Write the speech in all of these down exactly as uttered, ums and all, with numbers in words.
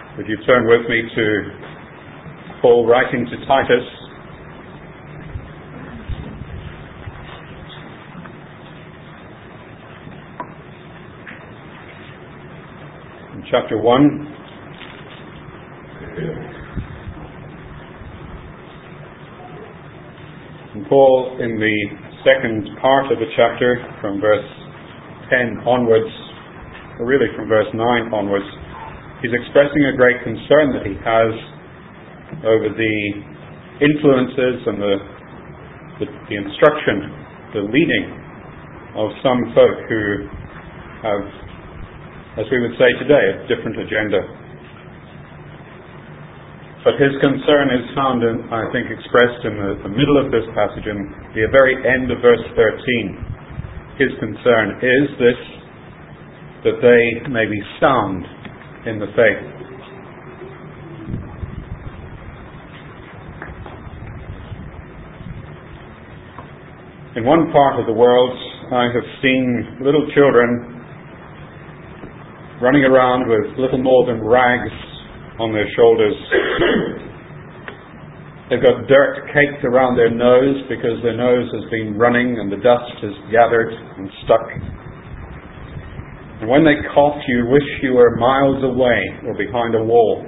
Would you turn with me to Paul writing to Titus? In chapter one. And Paul, in the second part of the chapter, from verse ten onwards, or really from verse nine onwards, he's expressing a great concern that he has over the influences and the, the, the instruction, the leading of some folk who have, as we would say today, a different agenda. But his concern is found, in, I think, expressed in the, the middle of this passage, in the very end of verse thirteen. His concern is this, that they may be sound in the faith. In one part of the world, I have seen little children running around with little more than rags on their shoulders. They've got dirt caked around their nose because their nose has been running and the dust has gathered and stuck. And when they cough, you wish you were miles away or behind a wall.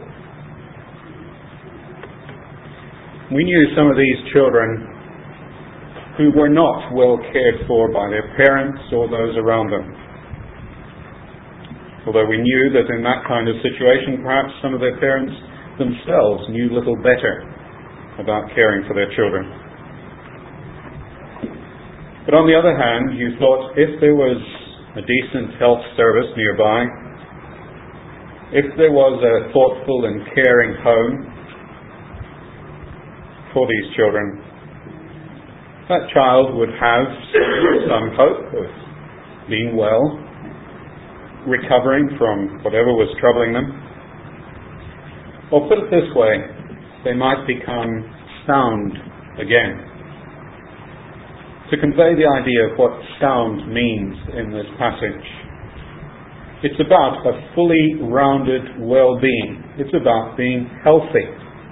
We knew some of these children who were not well cared for by their parents or those around them. Although we knew that in that kind of situation, perhaps some of their parents themselves knew little better about caring for their children. But on the other hand, you thought if there was a decent health service nearby, if there was a thoughtful and caring home for these children, that child would have some hope of being well, recovering from whatever was troubling them. Or put it this way, they might become sound again. To convey the idea of what sound means in this passage, it's about a fully rounded well-being. It's about being healthy,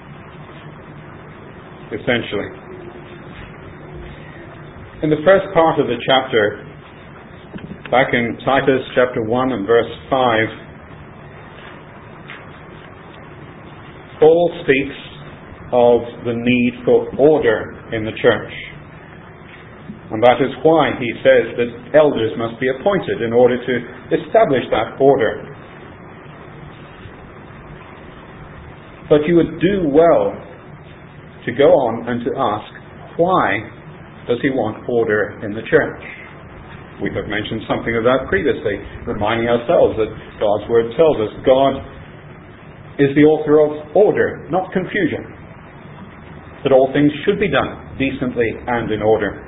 essentially. In the first part of the chapter, back in Titus chapter one and verse five, Paul speaks of the need for order in the church. And that is why he says that elders must be appointed in order to establish that order. But you would do well to go on and to ask, why does he want order in the church? We have mentioned something of that previously, reminding ourselves that God's Word tells us God is the author of order, not confusion. That all things should be done decently and in order.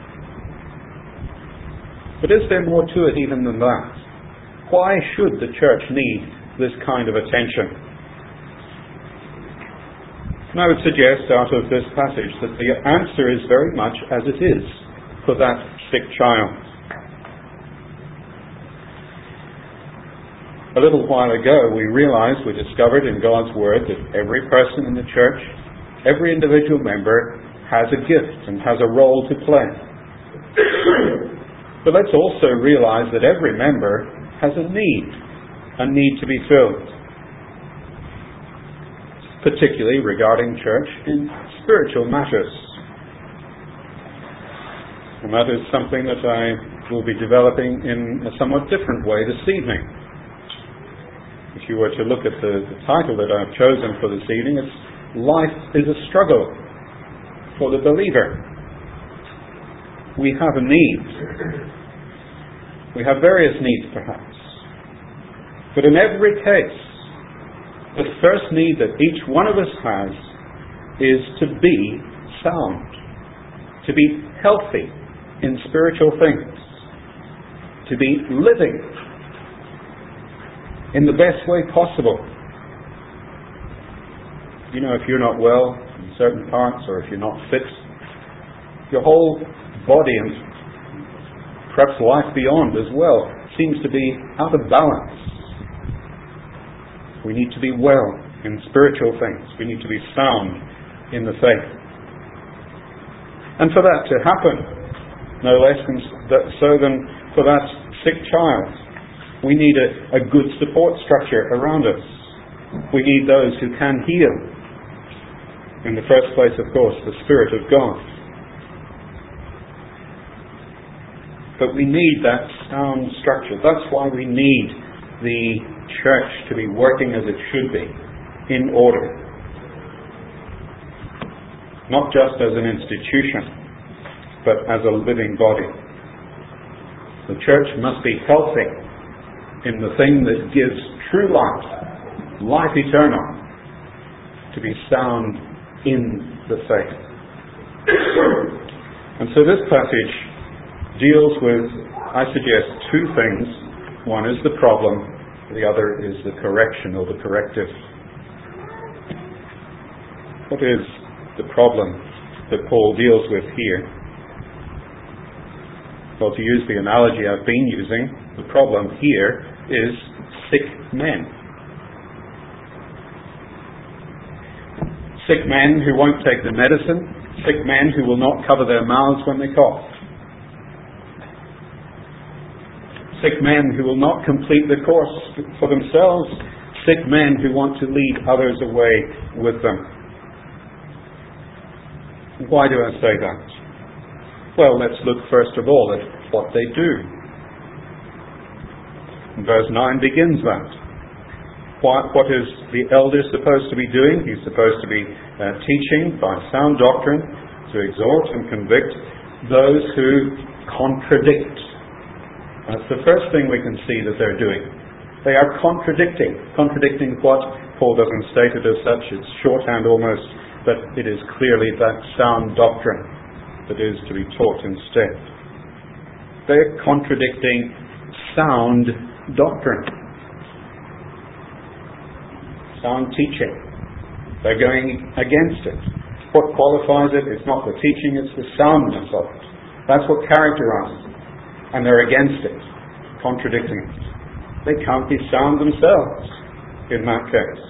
But is there more to it even than that? Why should the church need this kind of attention? And I would suggest out of this passage that the answer is very much as it is for that sick child. A little while ago we realized, we discovered in God's Word that every person in the church, every individual member has a gift and has a role to play. But let's also realize that every member has a need, a need to be filled. Particularly regarding church in spiritual matters. And that is something that I will be developing in a somewhat different way this evening. If you were to look at the, the title that I've chosen for this evening, it's Life is a Struggle for the Believer. We have a need. We have various needs, perhaps. But in every case, the first need that each one of us has is to be sound, to be healthy in spiritual things, to be living in the best way possible. You know, if you're not well in certain parts, or if you're not fit, your whole body and perhaps life beyond as well seems to be out of balance. We need to be well in spiritual things. We need to be sound in the faith. And for that to happen, no less than so than for that sick child, we need a, a good support structure around us. We need those who can heal. In the first place, of course, the Spirit of God. But we need that sound structure. That's why we need the church to be working as it should be, in order. Not just as an institution, but as a living body. The church must be healthy in the thing that gives true life, life eternal, to be sound in the faith. And so this passage deals with, I suggest, two things. One is the problem, the other is the correction or the corrective. What is the problem that Paul deals with here? Well, to use the analogy I've been using, the problem here is sick men. Sick men who won't take the medicine, sick men who will not cover their mouths when they cough. Sick men who will not complete the course for themselves, sick men who want to lead others away with them. Why do I say that? Well, let's look first of all at what they do. Verse nine begins that. What, what is the elder supposed to be doing? He's supposed to be uh, teaching by sound doctrine to exhort and convict those who contradict. That's the first thing we can see that they're doing. They are contradicting. Contradicting what? Paul doesn't state it as such. It's shorthand almost, but it is clearly that sound doctrine that is to be taught instead. They're contradicting sound doctrine. Sound teaching. They're going against it. What qualifies it is not the teaching, it's the soundness of it. That's what characterizes it. And they're against it, contradicting it. They can't be sound themselves in that case.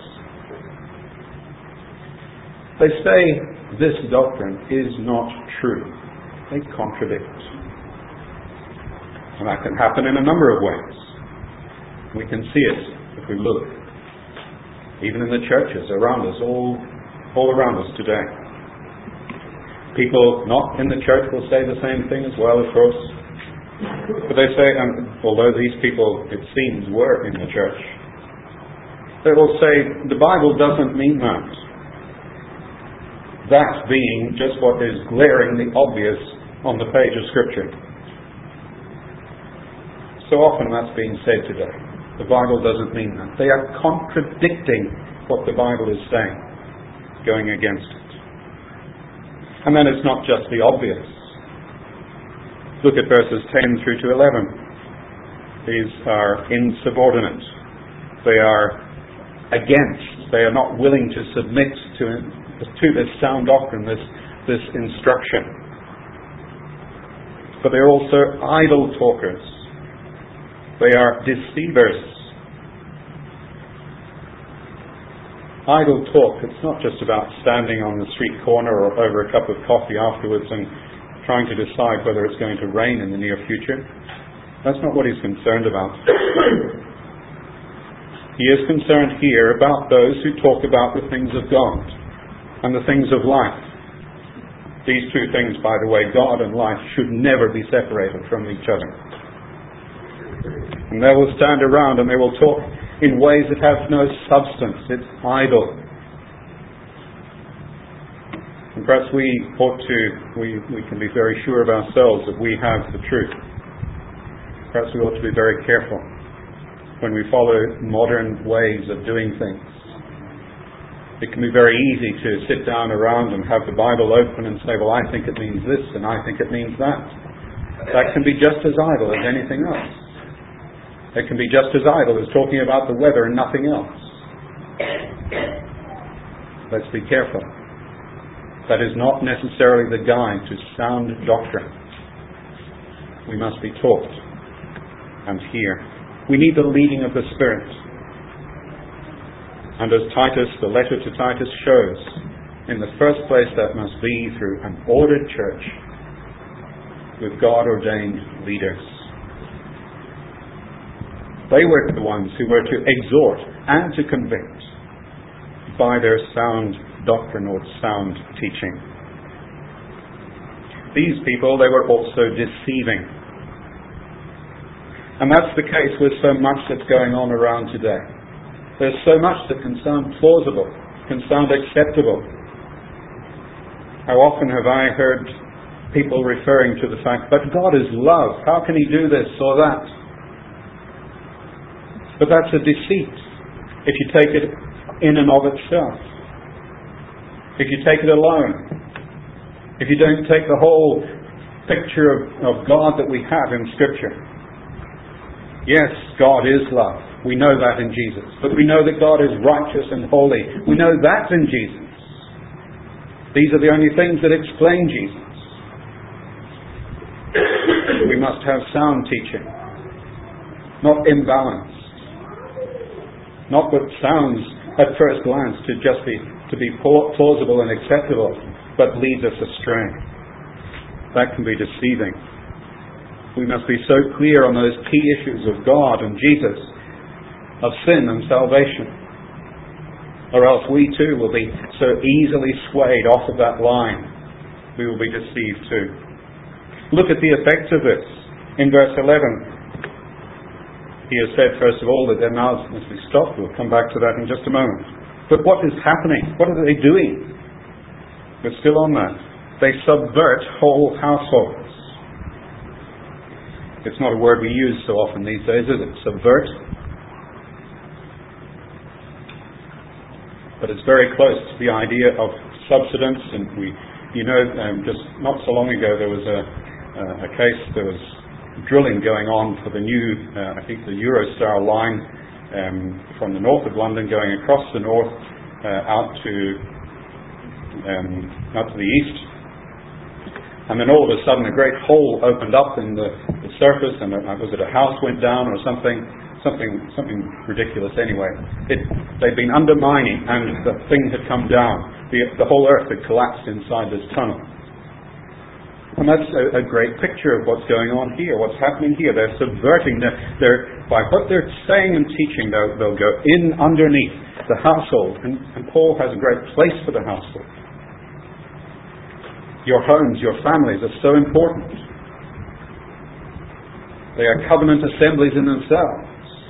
They say this doctrine is not true. They contradict. And that can happen in a number of ways. We can see it if we look. Even in the churches around us, all, all around us today. People not in the church will say the same thing as well, of course. But they say, and although these people, it seems, were in the church, they will say, the Bible doesn't mean that. That being just what is glaringly obvious on the page of Scripture. So often that's being said today. The Bible doesn't mean that. They are contradicting what the Bible is saying, going against it. And then it's not just the obvious. Look at verses ten through to eleven. These are insubordinate. They are against. They are not willing to submit to, to this sound doctrine, this, this instruction. But they're also idle talkers. They are deceivers. Idle talk, it's not just about standing on the street corner or over a cup of coffee afterwards and trying to decide whether it's going to rain in the near future. That's not what he's concerned about. He is concerned here about those who talk about the things of God and the things of life. These two things, by the way, God and life, should never be separated from each other. And they will stand around and they will talk in ways that have no substance. It's idle. And perhaps we ought to, we, we can be very sure of ourselves that we have the truth. Perhaps we ought to be very careful when we follow modern ways of doing things. It can be very easy to sit down around and have the Bible open and say, well, I think it means this and I think it means that. That can be just as idle as anything else. It can be just as idle as talking about the weather and nothing else. Let's be careful. That is not necessarily the guide to sound doctrine. We must be taught and hear. We need the leading of the Spirit. And as Titus, the letter to Titus shows, in the first place that must be through an ordered church with God-ordained leaders. They were the ones who were to exhort and to convict by their sound doctrine or sound teaching. These people, they were also deceiving. And that's the case with so much that's going on around today. There's so much that can sound plausible, can sound acceptable. How often have I heard people referring to the fact, but God is love, how can He do this or that? But that's a deceit if you take it in and of itself. If you take it alone. If you don't take the whole picture of, of God that we have in Scripture. Yes, God is love. We know that in Jesus. But we know that God is righteous and holy. We know that in Jesus. These are the only things that explain Jesus. We must have sound teaching. Not imbalanced. Not what sounds at first glance to just be to be plausible and acceptable, but leads us astray. That can be deceiving. We must be so clear on those key issues of God and Jesus, of sin and salvation, or else we too will be so easily swayed off of that line. We will be deceived too. Look at the effect of this. In verse eleven, he has said, first of all, that their mouths must be stopped. We'll come back to that in just a moment. But what is happening? What are they doing? We're still on that. They subvert whole households. It's not a word we use so often these days, is it? Subvert. But it's very close to the idea of subsidence. And we, you know, um, just not so long ago there was a, uh, a case, there was drilling going on for the new, uh, I think the Eurostar line um, from the north of London going across the north uh, out to um, out to the east. And then all of a sudden a great hole opened up in the, the surface, and uh, was it a house went down or something? Something something ridiculous anyway. It, they'd been undermining, and the thing had come down. The, the whole earth had collapsed inside this tunnel. And that's a, a great picture of what's going on here, what's happening here. They're subverting, they're, they're, by what they're saying and teaching, they'll, they'll go in underneath the household. And, and Paul has a great place for the household. Your homes, your families are so important. They are covenant assemblies in themselves.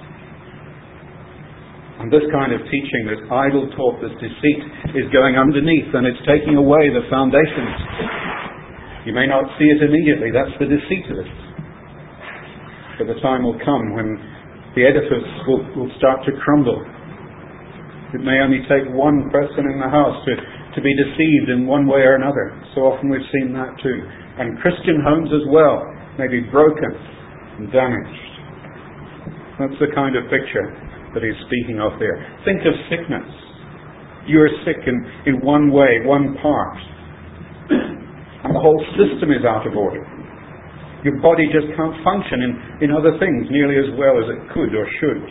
And this kind of teaching, this idle talk, this deceit, is going underneath, and it's taking away the foundations. You may not see it immediately. That's the deceit of it. But the time will come when the edifice will, will start to crumble. It may only take one person in the house to, to be deceived in one way or another. So often we've seen that too. And Christian homes as well may be broken and damaged. That's the kind of picture that he's speaking of there. Think of sickness. You are sick in, in one way, one part. And the whole system is out of order. Your body just can't function in, in other things nearly as well as it could or should.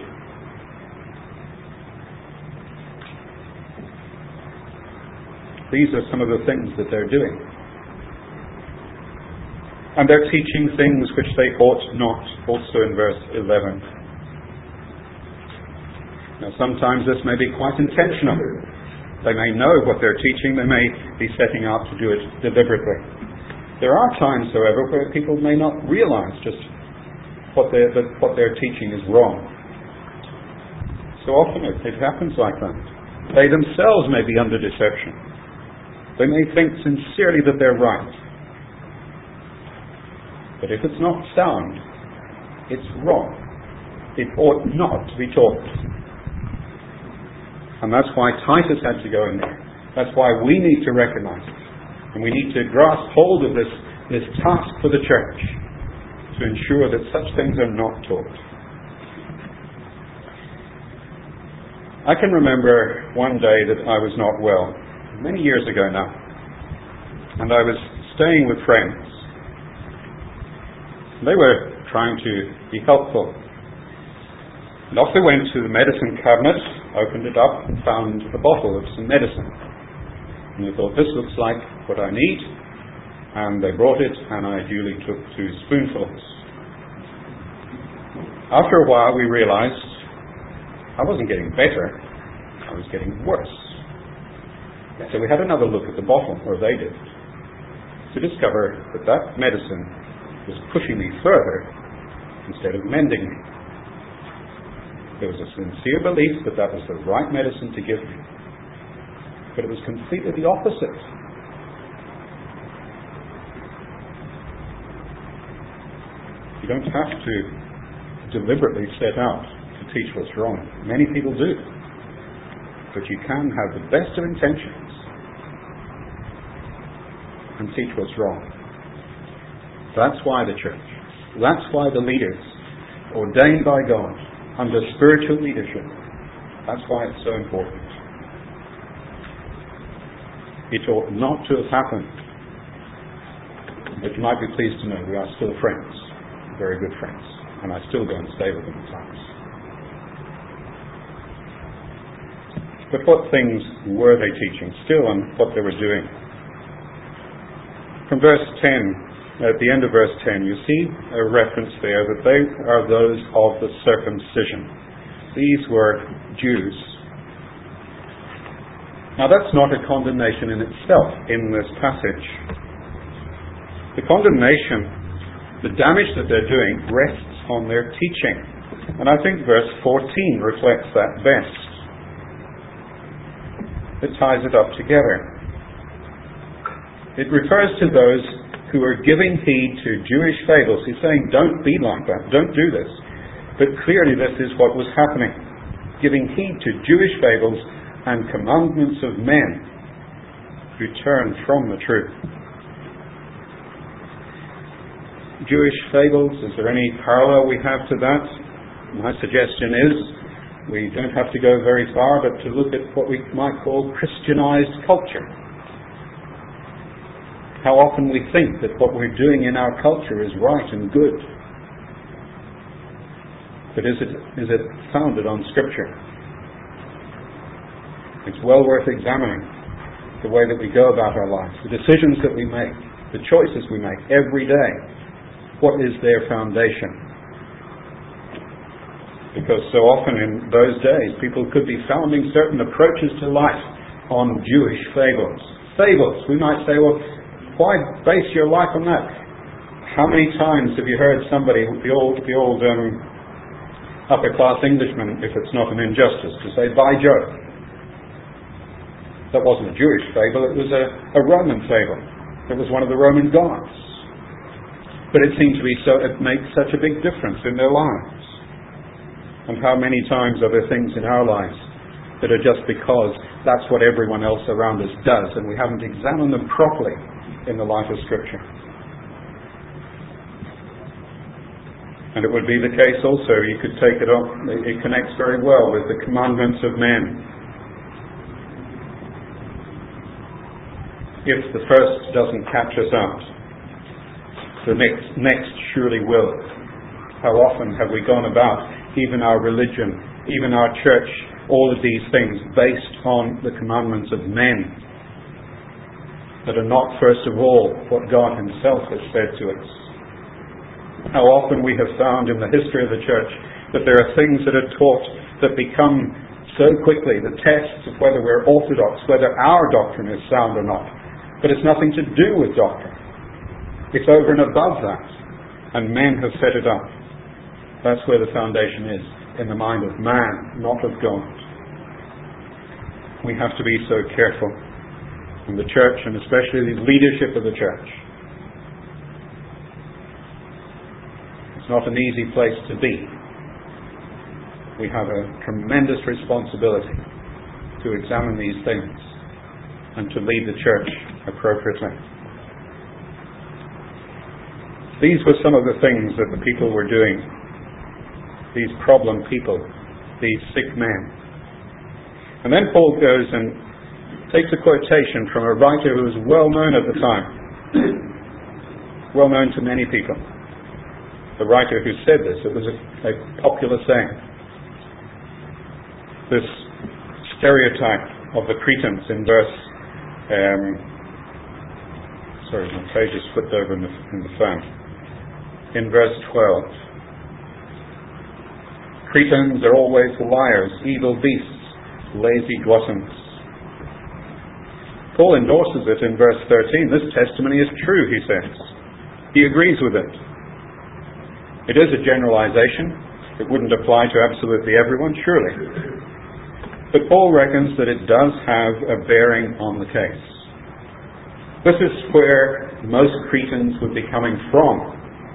These are some of the things that they're doing. And they're teaching things which they ought not, also in verse eleven. Now sometimes this may be quite intentional. They may know what they're teaching. They may be setting out to do it deliberately. There are times, however, where people may not realize just what they're, that what they're teaching is wrong. So often it, it happens like that. They themselves may be under deception. They may think sincerely that they're right. But if it's not sound, it's wrong. It ought not to be taught. And that's why Titus had to go in there. That's why we need to recognize it. And we need to grasp hold of this, this task for the church to ensure that such things are not taught. I can remember one day that I was not well, many years ago now. And I was staying with friends. They were trying to be helpful. And off they went to the medicine cabinet. opened it up and found a bottle of some medicine. And they thought, this looks like what I need. And they brought it, and I duly took two spoonfuls. After a while, we realized I wasn't getting better, I was getting worse. So we had another look at the bottle, or they did, to discover that that medicine was pushing me further instead of mending me. There was a sincere belief that that was the right medicine to give me, but it was completely the opposite. You don't have to deliberately set out to teach what's wrong. Many people do. But you can have the best of intentions and teach what's wrong. That's why the church, that's why the leaders ordained by God under spiritual leadership, that's why it's so important. It ought not to have happened. But you might be pleased to know we are still friends, very good friends, and I still go and stay with them at times. But what things were they teaching still, and what they were doing? From verse ten, at the end of verse ten, you see a reference there that they are those of the circumcision. These were Jews. Now that's not a condemnation in itself in this passage. The condemnation, the damage that they're doing, rests on their teaching. And I think verse fourteen reflects that best. It ties it up together. It refers to those who are giving heed to Jewish fables. He's saying, don't be like that, don't do this. But clearly this is what was happening. Giving heed to Jewish fables and commandments of men who turn from the truth. Jewish fables, is there any parallel we have to that? My suggestion is, we don't have to go very far, but to look at what we might call Christianized culture. How often we think that what we're doing in our culture is right and good. But is it, is it founded on Scripture? It's well worth examining the way that we go about our lives, the decisions that we make, the choices we make every day. What is their foundation? Because so often in those days, people could be founding certain approaches to life on Jewish fables. Fables. We might say, well, why base your life on that? How many times have you heard somebody, the old, the old um, upper-class Englishman, if it's not an injustice, to say, by Jove? That wasn't a Jewish fable, it was a, a Roman fable. It was one of the Roman gods. But it seemed to be so, it made such a big difference in their lives. And how many times are there things in our lives that are just because that's what everyone else around us does, and we haven't examined them properly in the light of Scripture. And it would be the case also, you could take it up, it connects very well with the commandments of men. If the first doesn't catch us out, the next, next surely will. How often have we gone about even our religion, even our church, all of these things based on the commandments of men that are not, first of all, what God Himself has said to us. How often we have found in the history of the church that there are things that are taught that become so quickly the tests of whether we're orthodox, whether our doctrine is sound or not. But it's nothing to do with doctrine. It's over and above that. And men have set it up. That's where the foundation is, in the mind of man, not of God. We have to be so careful in the church, and especially the leadership of the church. It's not an easy place to be. We have a tremendous responsibility to examine these things and to lead the church appropriately. These were some of the things that the people were doing. These problem people, these sick men. And then Paul goes and takes a quotation from a writer who was well known at the time, well known to many people. The writer who said this, it was a, a popular saying. This stereotype of the Cretans in verse um, sorry, my page is flipped over in the, in the phone. In verse twelve, Cretans are always liars, evil beasts, lazy gluttons. Paul endorses it in verse thirteen. This testimony is true, he says. He agrees with it. It is a generalization. It wouldn't apply to absolutely everyone, surely. But Paul reckons that it does have a bearing on the case. This is where most Cretans would be coming from.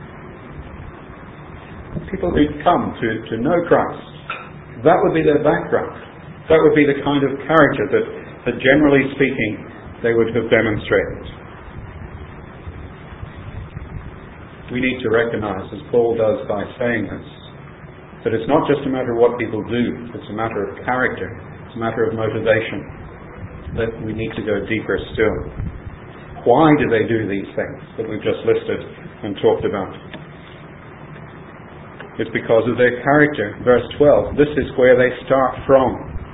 People who'd come to, to know Christ. That would be their background. That would be the kind of character that, that generally speaking, they would have demonstrated. We need to recognize, as Paul does by saying this, that it's not just a matter of what people do, it's a matter of character, it's a matter of motivation, that we need to go deeper still. Why do they do these things that we've just listed and talked about? It's because of their character. Verse twelve, this is where they start from.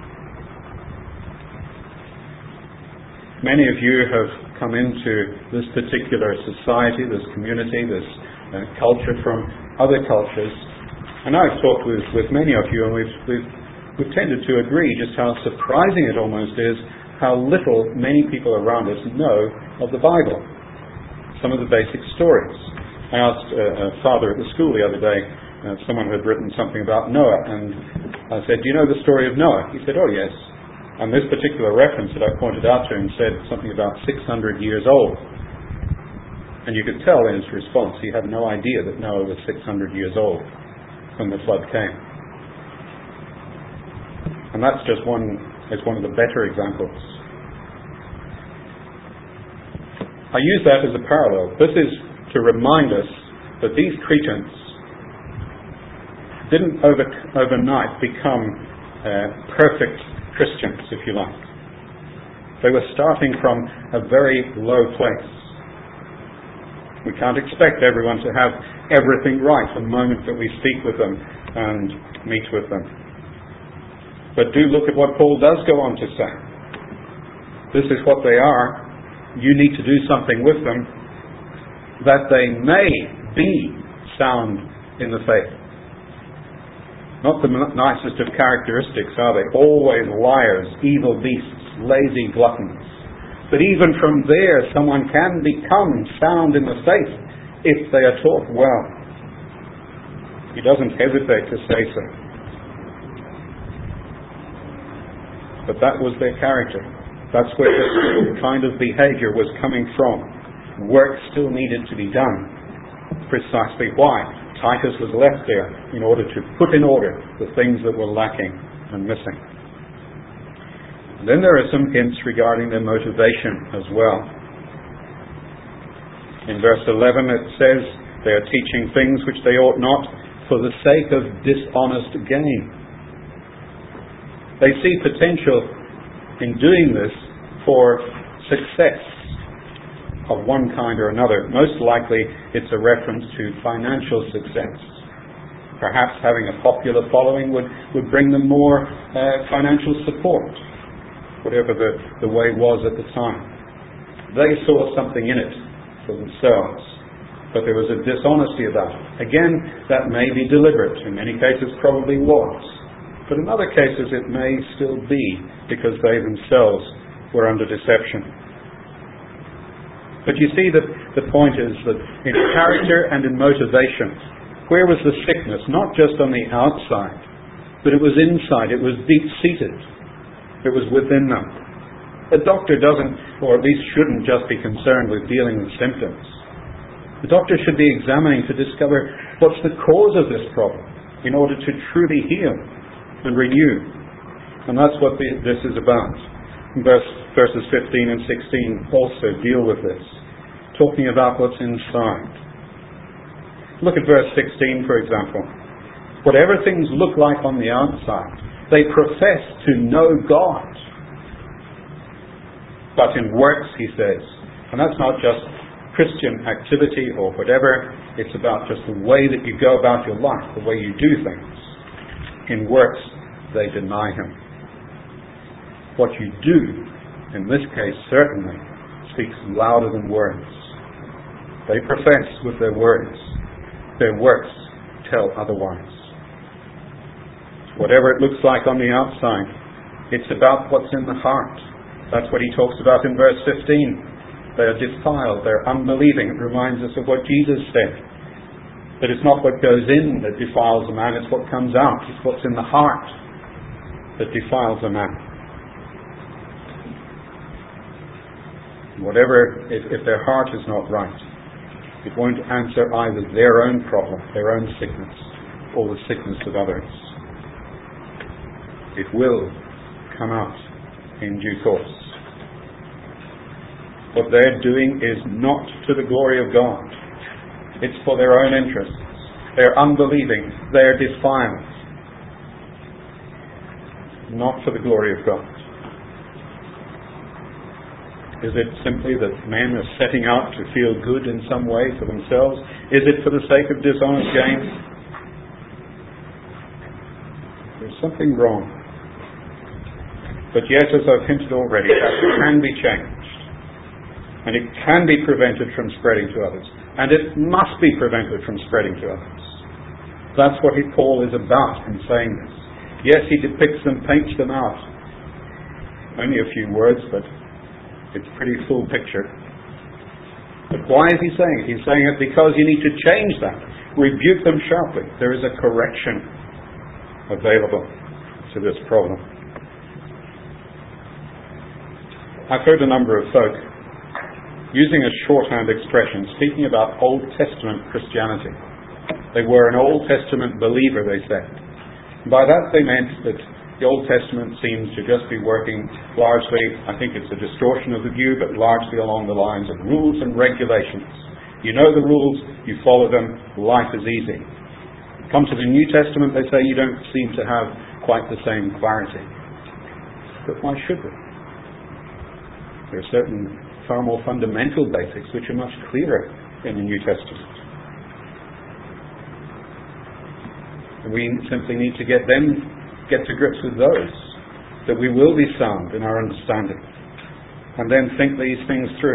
Many of you have come into this particular society, this community, this uh, culture from other cultures. And I've talked with, with many of you, and we've, we've, we've tended to agree just how surprising it almost is how little many people around us know of the Bible. Some of the basic stories. I asked a, a father at the school the other day, uh, someone had written something about Noah, and I said, do you know the story of Noah? He said, oh yes. And this particular reference that I pointed out to him said something about six hundred years old. And you could tell in his response he had no idea that Noah was six hundred years old when the flood came. And that's just one, it's one of the better examples. I use that as a parallel. This is to remind us that these Cretans didn't over, overnight become uh, perfect Christians, if you like. They were starting from a very low place. We can't expect everyone to have everything right the moment that we speak with them and meet with them. But do look at what Paul does go on to say. This is what they are. You need to do something with them that they may be sound in the faith. Not the nicest of characteristics, are they? Always liars, evil beasts, lazy gluttons. But even from there, someone can become sound in the faith if they are taught well. He doesn't hesitate to say so. But that was their character. That's where this kind of behavior was coming from. Work still needed to be done. Precisely why? Titus was left there in order to put in order the things that were lacking and missing. And then there are some hints regarding their motivation as well. In verse eleven it says, they are teaching things which they ought not for the sake of dishonest gain. They see potential in doing this for success of one kind or another. Most likely it's a reference to financial success. Perhaps having a popular following would, would bring them more uh, financial support, whatever the, the way was at the time. They saw something in it for themselves, but there was a dishonesty about it. Again, that may be deliberate. In many cases probably was. But in other cases it may still be because they themselves were under deception. But you see that the point is that in character and in motivation, where was the sickness? Not just on the outside, but it was inside. It was deep-seated. It was within them. A doctor doesn't, or at least shouldn't, just be concerned with dealing with symptoms. The doctor should be examining to discover what's the cause of this problem in order to truly heal and renew. And that's what the, this is about. Verse, verses fifteen and sixteen also deal with this, talking about what's inside. Look at verse sixteen, for example. Whatever things look like on the outside, they profess to know God. But in works, he says, and that's not just Christian activity or whatever, it's about just the way that you go about your life, the way you do things. In works, they deny him. What you do, in this case certainly, speaks louder than words. They profess with their words. Their works tell otherwise. Whatever it looks like on the outside, it's about what's in the heart. That's what he talks about in verse fifteen. They're defiled, they're unbelieving. It reminds us of what Jesus said. That it's not what goes in that defiles a man, it's what comes out. It's what's in the heart that defiles a man. Whatever, if, if their heart is not right, it won't answer either their own problem, their own sickness, or the sickness of others. It will come out in due course. What they're doing is not to the glory of God. It's for their own interests. They're unbelieving. They're defiled. Not for the glory of God. Is it simply that men are setting out to feel good in some way for themselves? Is it for the sake of dishonest gain? There's something wrong. But yet, as I've hinted already, that can be changed. And it can be prevented from spreading to others. And it must be prevented from spreading to others. That's what Paul is about in saying this. Yes, he depicts them, paints them out. Only a few words, but it's a pretty full picture. But why is he saying it? He's saying it because you need to change that. Rebuke them sharply. There is a correction available to this problem. I've heard a number of folk using a shorthand expression, speaking about Old Testament Christianity. They were an Old Testament believer, they said. By that they meant that the Old Testament seems to just be working largely, I think it's a distortion of the view, but largely along the lines of rules and regulations. You know the rules, you follow them, life is easy. Come to the New Testament, they say you don't seem to have quite the same clarity. But why should we? There are certain far more fundamental basics which are much clearer in the New Testament. We simply need to get them, get to grips with those, that we will be sound in our understanding, and then think these things through.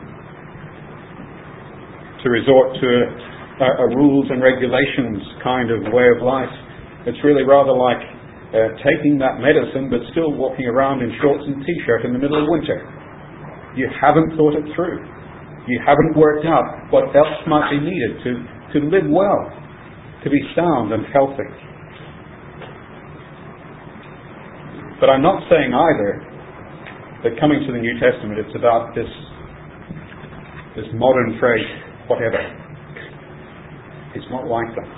To resort to a, a, a rules and regulations kind of way of life, it's really rather like uh, taking that medicine but still walking around in shorts and t-shirt in the middle of winter. You haven't thought it through. You haven't worked out what else might be needed to, to live well, to be sound and healthy. But I'm not saying either that coming to the New Testament it's about this, this modern phrase, whatever. It's not like that.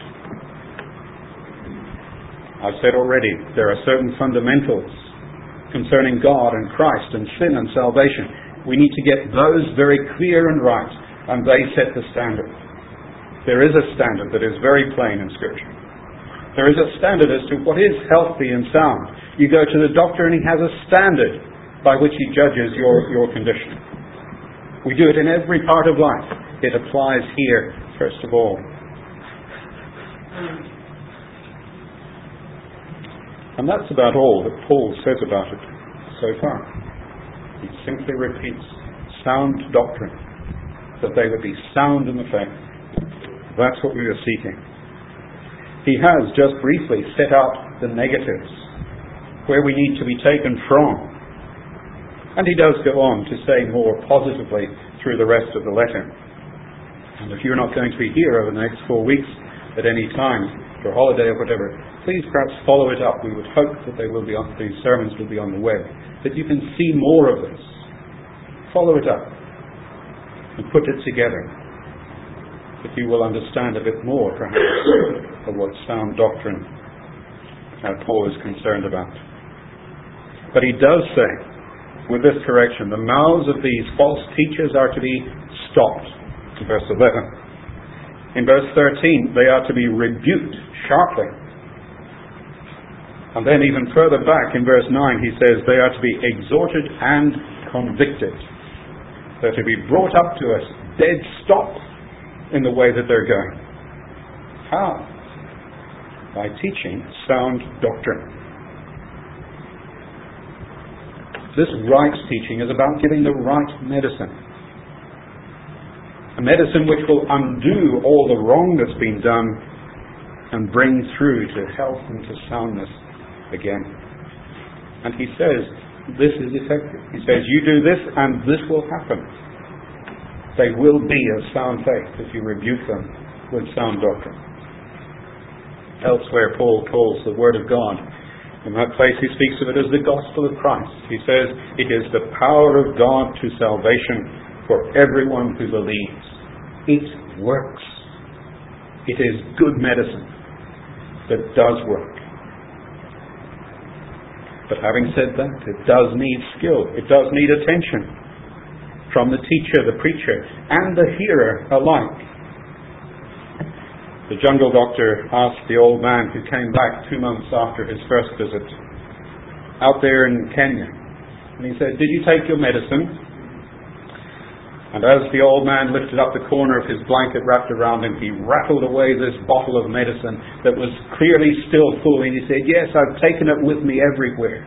I've said already, there are certain fundamentals concerning God and Christ and sin and salvation. We need to get those very clear and right, and they set the standard. There is a standard that is very plain in Scripture. There is a standard as to what is healthy and sound. You go to the doctor and he has a standard by which he judges your, your condition. We do it in every part of life. It applies here, first of all. And that's about all that Paul says about it so far. He simply repeats sound doctrine, that they would be sound in the faith. That's what we are seeking. He has just briefly set out the negatives, where we need to be taken from. And he does go on to say more positively through the rest of the letter. And if you're not going to be here over the next four weeks at any time, for a holiday or whatever, please perhaps follow it up. We would hope that they will be on, these sermons will be on the web, that you can see more of this. Follow it up and put it together, that you will understand a bit more, perhaps, of what sound doctrine uh, Paul is concerned about. But he does say, with this correction, the mouths of these false teachers are to be stopped. In verse eleven. In verse thirteen, they are to be rebuked sharply. And then even further back in verse nine, he says they are to be exhorted and convicted. They're to be brought up to a dead stop in the way that they're going. How? By teaching sound doctrine. This right teaching is about giving the right medicine. A medicine which will undo all the wrong that's been done and bring through to health and to soundness again. And he says, this is effective. He says, you do this and this will happen. They will be of sound faith if you rebuke them with sound doctrine. Elsewhere, Paul calls the Word of God. In that place he speaks of it as the gospel of Christ. He says, it is the power of God to salvation for everyone who believes. It works. It is good medicine that does work. But having said that, it does need skill. It does need attention from the teacher, the preacher, and the hearer alike. The jungle doctor asked the old man who came back two months after his first visit out there in Kenya. And he said, did you take your medicine? And as the old man lifted up the corner of his blanket wrapped around him, he rattled away this bottle of medicine that was clearly still full. And he said, yes, I've taken it with me everywhere.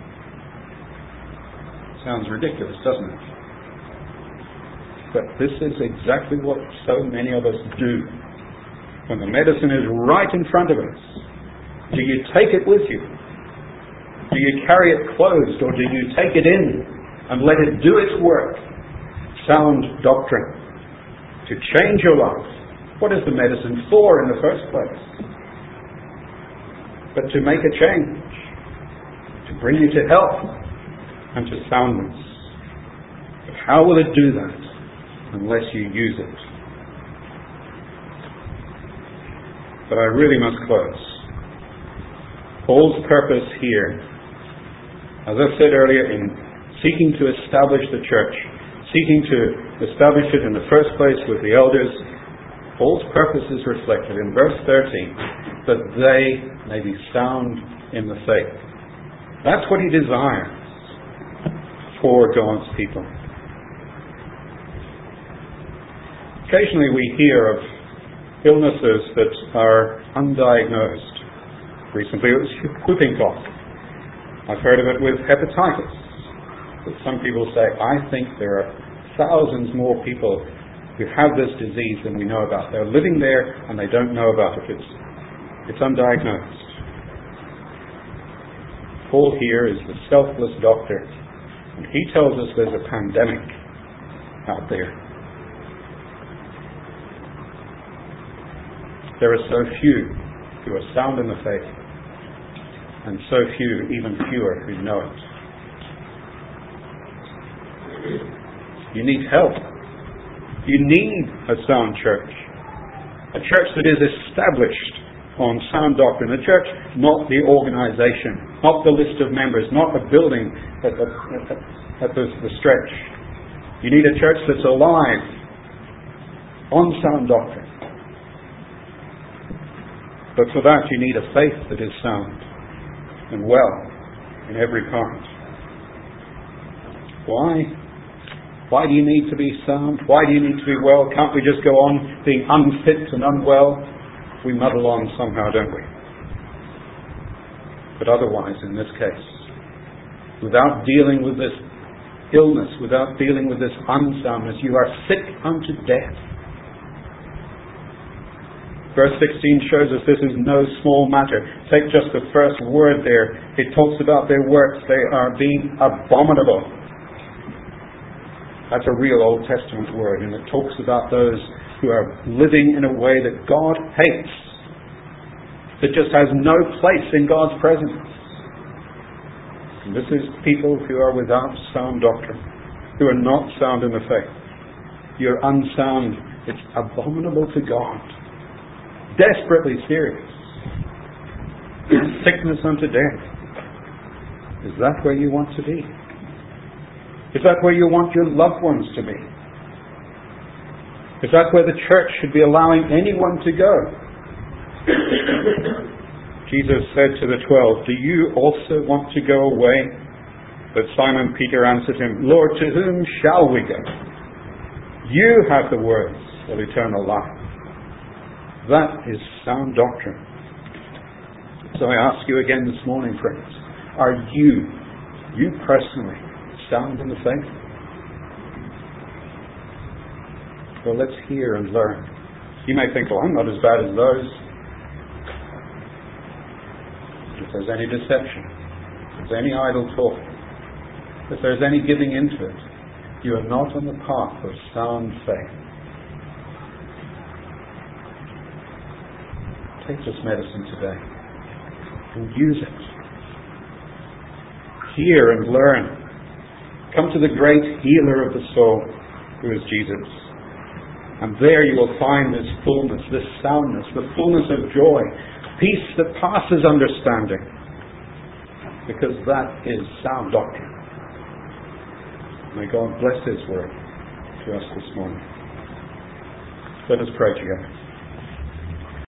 Sounds ridiculous, doesn't it? But this is exactly what so many of us do. When the medicine is right in front of us, do you take it with you? Do you carry it closed, or do you take it in and let it do its work? Sound doctrine to change your life. What is the medicine for in the first place? But to make a change, to bring you to health and to soundness. But how will it do that unless you use it? But I really must close. Paul's purpose here, as I said earlier, in seeking to establish the church, seeking to establish it in the first place with the elders, Paul's purpose is reflected in verse thirteen, that they may be sound in the faith. That's what he desires for God's people. Occasionally we hear of illnesses that are undiagnosed. Recently it was whooping cough. I've heard of it with hepatitis. But some people say, I think there are thousands more people who have this disease than we know about. They're living there and they don't know about it. It's, it's undiagnosed. Paul here is the selfless doctor, and he tells us there's a pandemic out there. There are so few who are sound in the faith, and so few, even fewer, who know it. You need help. You need a sound church. A church that is established on sound doctrine. A church, not the organization, not the list of members, not a building at the, at the, the stretch. You need a church that's alive on sound doctrine. But for that you need a faith that is sound and well in every part. Why? Why do you need to be sound? Why do you need to be well? Can't we just go on being unfit and unwell? We muddle on somehow, don't we? But otherwise, in this case, without dealing with this illness, without dealing with this unsoundness, you are sick unto death. Verse sixteen shows us this is no small matter. Take just the first word there. It talks about their works. They are being abominable. That's a real Old Testament word, and it talks about those who are living in a way that God hates, that just has no place in God's presence. And this is people who are without sound doctrine, who are not sound in the faith. You're unsound. It's abominable to God. Desperately serious. Sickness unto death. Is that where you want to be? Is that where you want your loved ones to be? Is that where the church should be allowing anyone to go? Jesus said to the twelve, do you also want to go away? But Simon Peter answered him, Lord, to whom shall we go? You have the words of eternal life. That is sound doctrine. So I ask you again this morning, friends, are you, you personally, sound in the faith? Well, let's hear and learn. You may think, well, I'm not as bad as those. If there's any deception, if there's any idle talk, if there's any giving into it, you are not on the path of sound faith. Take this medicine today and use it. Hear and learn. Come to the great healer of the soul, who is Jesus. And there you will find this fullness, this soundness, the fullness of joy, peace that passes understanding. Because that is sound doctrine. May God bless His word to us this morning. Let us pray together.